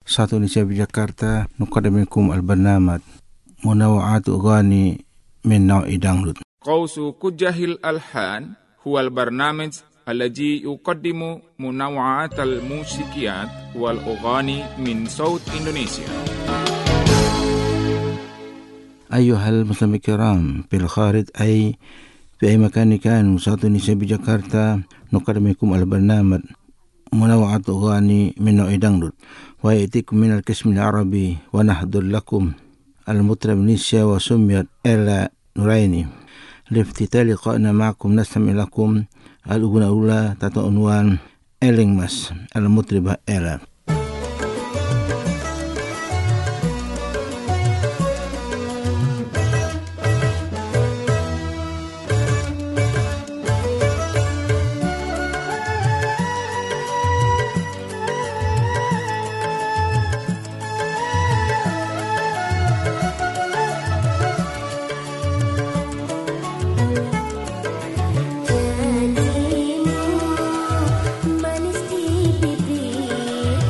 satu Indonesia Jakarta nuqaddimukum al-barnamaj munawa'atu ghani min naw'i dangdut. Qausu Kujahil Alhan huwal barnamij alladhi yuqaddimu munawa'atal musikiyat wal ughani min saut Indonesia. Ayyuhal muslimin kiram fil kharij ay fi ay makan kanu satu Indonesia Jakarta nuqaddimukum al-barnamaj munawa'atu ghani min naw'i dangdut wa ya'tikum min al-qism al-arabi wa nahdhur lakum al-mutrab Indonesia wa sumiyat Ella Nuraini. لافتتاح لقائنا معكم نستمع لكم الأغنية الأولى تحت عنوان إلينغماس المطربة إلا. Manis di bibir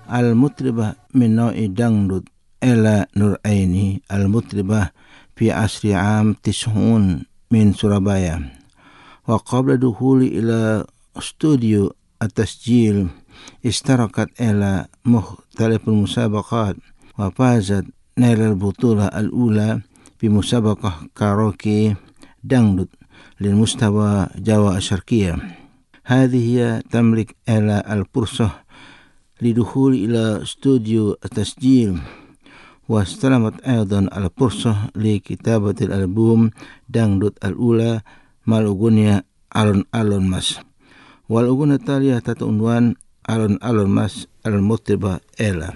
المطربة من نوع دangdut إلى نورعيني المطربة في عصر عام 90 من سورابايا. وقبل دخولي إلى استوديو التسجيل اشتركت إلى مختلف المسابقات وفازت نيل البطولة الأولى في مسابقة كاروكي دangdut للمستوى جاوا الشرقية. هذه هي تملك إلى الفرصة لدخول إلى استوديو التسجيل، واستلمت أيضا الفرصة لكتابة الألبوم دangdut الأولى مع الأغنية ألون ألون ماس، والأغنية التالية تحت عنوان ألون ألون ماس المطربة إلا.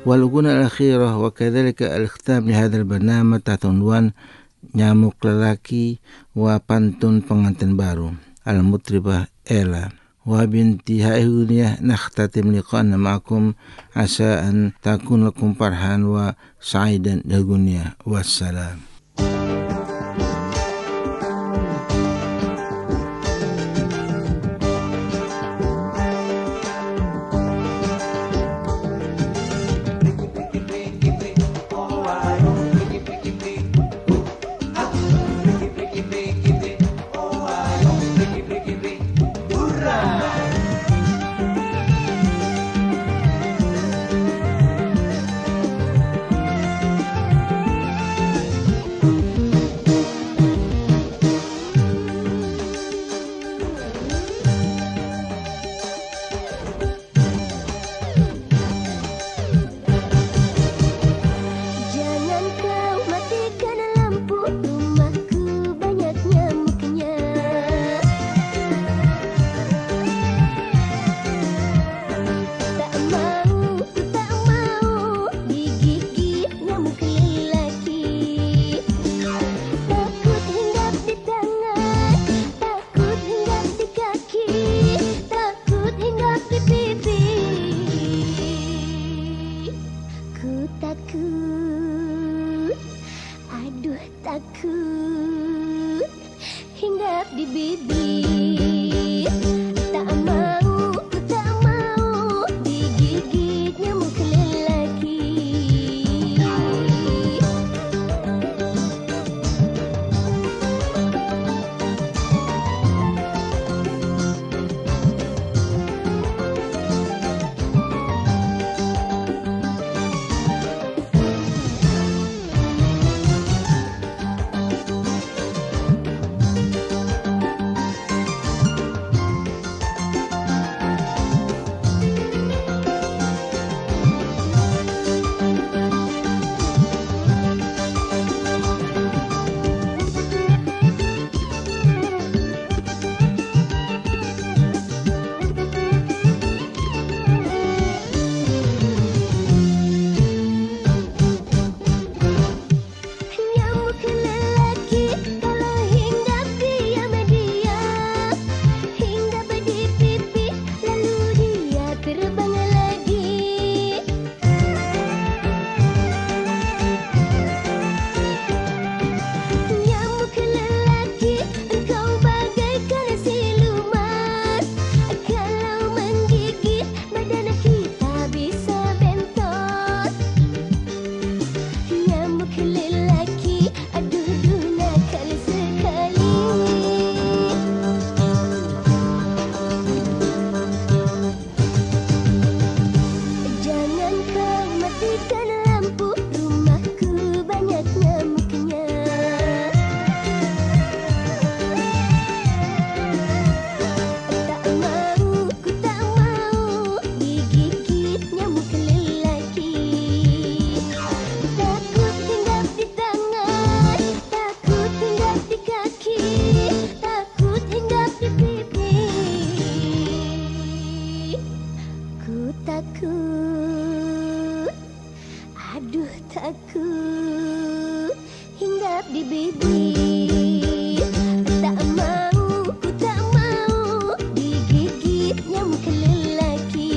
والغنى الأخيرة وكذلك الختام لهذا البرنامج تحت عنوان Nyamuk Lelaki وبانتون pengantin baru المطربة إيلا. وبانتهاء هنا نختتم لقاءنا معكم عسى أن تكون لكم فرحا وسعيدا للغنية والسلام. Takut hinggap di bibir, tak mau digigit nyamuk lelaki. Takut hinggap di bibir, tak mau digigit nyamuk lelaki.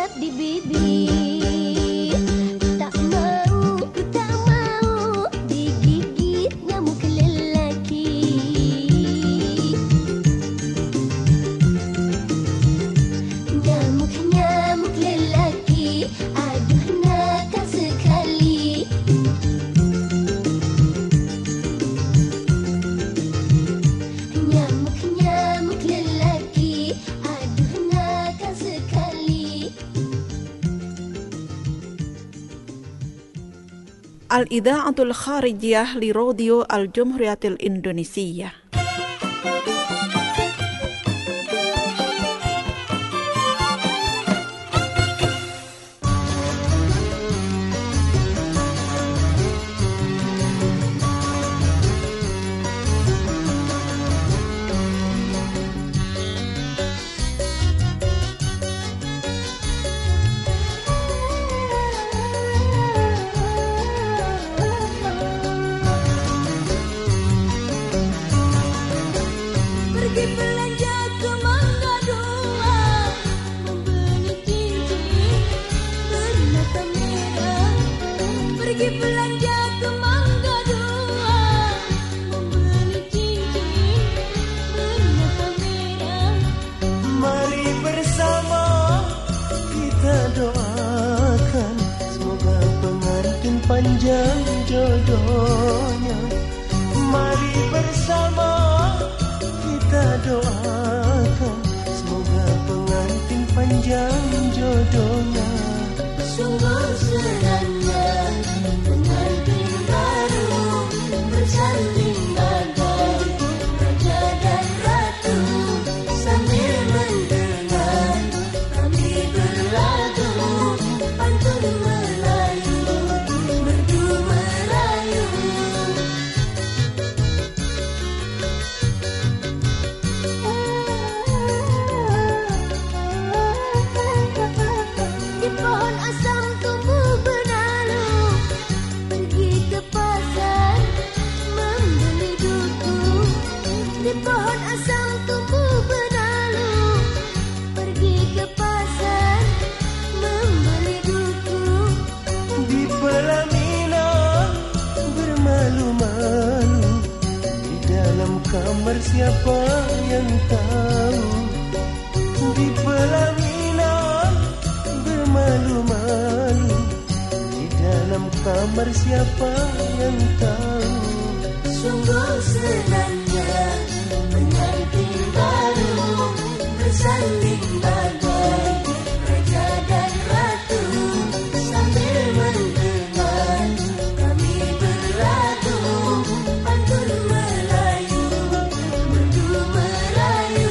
hinggap di bibir. Tak mau, ku tak mau digigit nyamuk lelaki. Nyamuk lelaki, aduh nakal sekali. Nyamuk lelaki, aduh nakal sekali. Al-Idha'atul Kharijiyah li Radio Al-Jumhuriyatil Indonesia. Pergi belanja ke Mangga Dua, membeli cincin bermata merah. Pergi belanja ke Mangga Dua, membeli cincin bermata merah. Mari bersama kita doakan, semoga pengantin panjang jodohnya. Mari bersama kita doakan, semoga pengantin panjang jodohnya. Sungguh senangnya pengantin baru bersanding bagai raja dan ratu, sambil mendengar kami berlagu pantun Melayu, merdu merayu. Di pohon asam tumbuh benalu, pergi ke pasar membeli duku. Di pohon asam tumbuh benalu, pergi ke pasar membeli duku. Di pelaminan bermalu-malu, di dalam kamar siapa yang tahu. Di pelaminan bermalu-malu, di dalam kamar siapa yang tahu. Sungguh senangnya pengantin baru bersanding bagai raja dan ratu, sambil mendengar kami berlagu pantun Melayu, merdu merayu.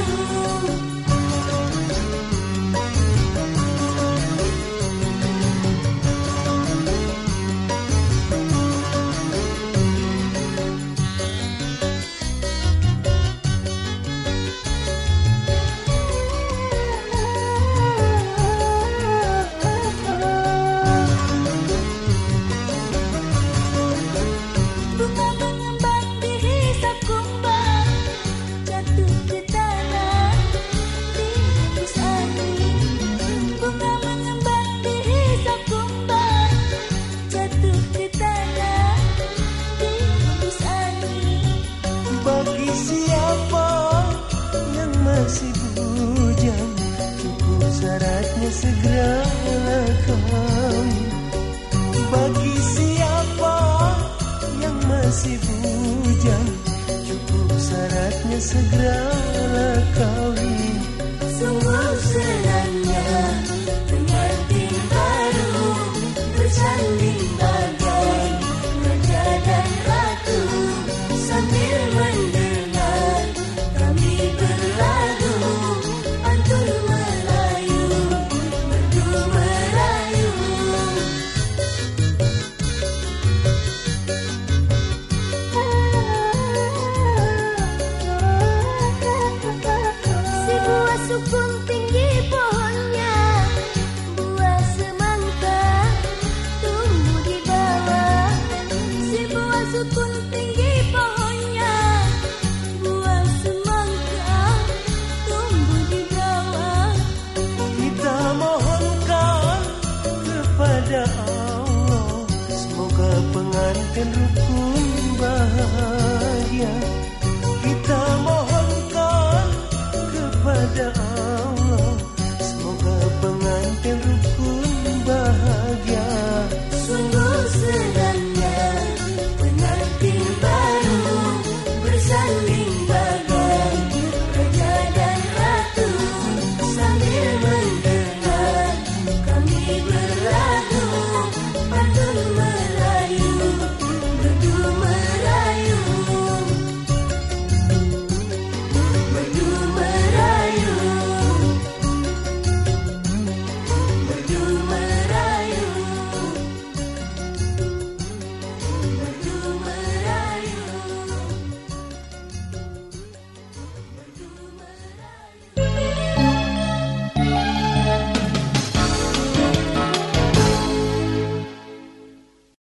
Bunga mengembang dihisap kumbang, jatuh ke tanah dihembus angin. Bunga mengembang dihisap kumbang, jatuh ke tanah dihembus angin. Bagi siapa yang masih bujang, cukup syaratnya segeralah kawin. Bagi siapa yang masih bujang, cukup syaratnya segeralah kawin. Sungguh senangnya pengantin baru bersanding bagai raja dan ratu, sambil mendengar kami berlagu pantun Melayu, merdu merayu. Si buah sukun tinggi rukun bahagia.